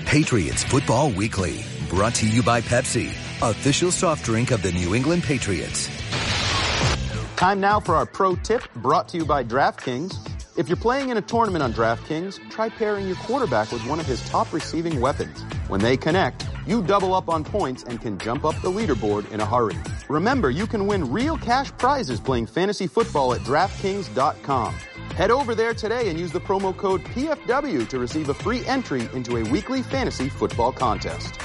Patriots Football Weekly, brought to you by Pepsi, official soft drink of the New England Patriots. Time now for our pro tip, brought to you by DraftKings. If you're playing in a tournament on DraftKings, try pairing your quarterback with one of his top receiving weapons. When they connect, you double up on points and can jump up the leaderboard in a hurry. Remember, you can win real cash prizes playing fantasy football at DraftKings.com. Head over there today and use the promo code PFW to receive a free entry into a weekly fantasy football contest.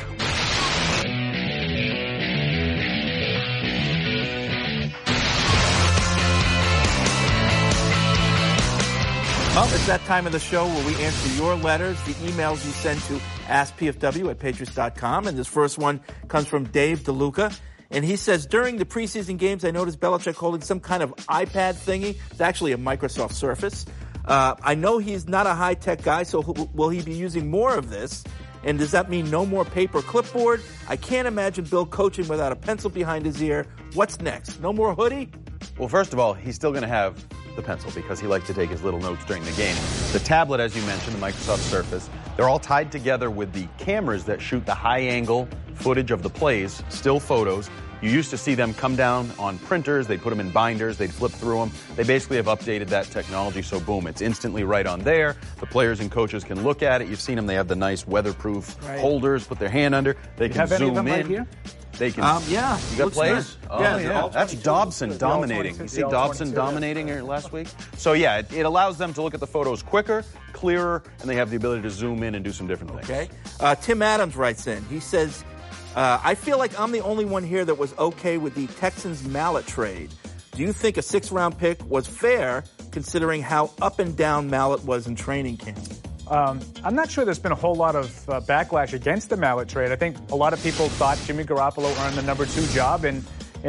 Well, it's that time of the show where we answer your letters, the emails you send to AskPFW@Patriots.com. And this first one comes from Dave DeLuca. And he says, during the preseason games, I noticed Belichick holding some kind of iPad thingy. It's actually a Microsoft Surface. I know he's not a high-tech guy, so will he be using more of this? And does that mean no more paper clipboard? I can't imagine Bill coaching without a pencil behind his ear. What's next? No more hoodie? Well, first of all, he's still going to have the pencil because he likes to take his little notes during the game. The tablet, as you mentioned, the Microsoft Surface, they're all tied together with the cameras that shoot the high-angle footage of the plays, still photos. You used to see them come down on printers. They'd put them in binders. They'd flip through them. They basically have updated that technology, so boom, it's instantly right on there. The players and coaches can look at it. You've seen them. They have the nice weatherproof holders, put their hand under. They can have zoom any of them in. Right here? They can. Yeah. You got plays? Nice. Oh, Yeah. That's Dobson dominating. You see Dobson dominating here last week? So, yeah, it allows them to look at the photos quicker, clearer, and they have the ability to zoom in and do some different things. Okay. Tim Adams writes in. He says, I feel like I'm the only one here that was okay with the Texans Mallett trade. Do you think a 6th-round pick was fair, considering how up and down Mallett was in training camp? I'm not sure there's been a whole lot of backlash against the Mallett trade. I think a lot of people thought Jimmy Garoppolo earned the number 2 job, and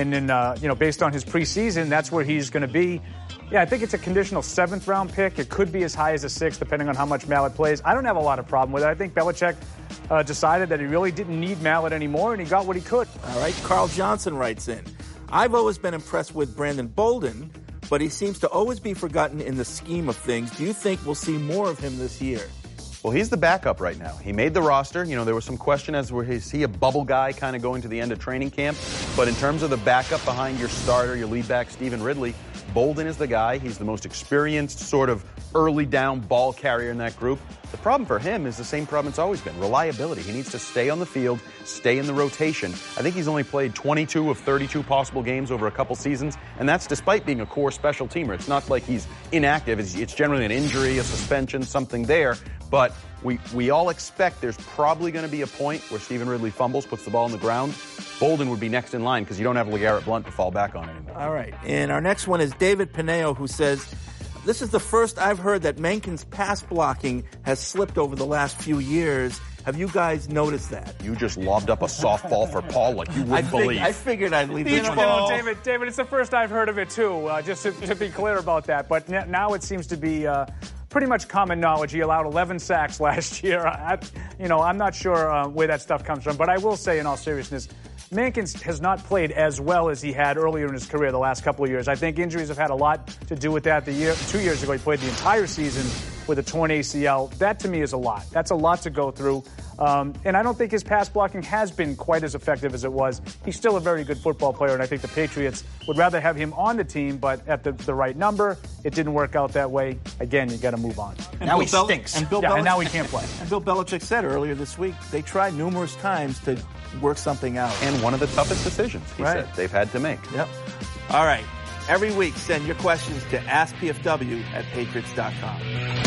based on his preseason, that's where he's going to be. Yeah, I think it's a conditional 7th-round pick. It could be as high as a 6th, depending on how much Mallett plays. I don't have a lot of problem with it. I think Belichick decided that he really didn't need Mallett anymore, and he got what he could. All right, Carl Johnson writes in. I've always been impressed with Brandon Bolden, but he seems to always be forgotten in the scheme of things. Do you think we'll see more of him this year? Well, he's the backup right now. He made the roster. You know, there was some question as to is he a bubble guy kind of going to the end of training camp? But in terms of the backup behind your starter, your lead back, Stephen Ridley, Bolden is the guy. He's the most experienced sort of early down ball carrier in that group. The problem for him is the same problem it's always been, reliability. He needs to stay on the field, stay in the rotation. I think he's only played 22 of 32 possible games over a couple seasons, and that's despite being a core special teamer. It's not like he's inactive. It's generally an injury, a suspension, something there. But we all expect there's probably going to be a point where Stephen Ridley fumbles, puts the ball on the ground. Bolden would be next in line because you don't have LeGarrette Blount to fall back on anymore. All right. And our next one is David Pineo, who says, this is the first I've heard that Menken's pass blocking has slipped over the last few years. Have you guys noticed that? You just lobbed up a softball for Paul like you wouldn't believe. I figured I'd leave this one. David, it's the first I've heard of it, too, just to be clear about that. But now it seems to be pretty much common knowledge. He allowed 11 sacks last year. I'm not sure where that stuff comes from. But I will say, in all seriousness, Mankins has not played as well as he had earlier in his career the last couple of years. I think injuries have had a lot to do with that. 2 years ago, he played the entire season with a torn ACL. That, to me, is a lot. That's a lot to go through. And I don't think his pass blocking has been quite as effective as it was. He's still a very good football player, and I think the Patriots would rather have him on the team, but at the right number. It didn't work out that way. Again, you got to move on. And now he stinks. And now he can't play. And Bill Belichick said earlier this week they tried numerous times to work something out. And one of the toughest decisions, he said, they've had to make. Yep. All right. Every week, send your questions to AskPFW@Patriots.com.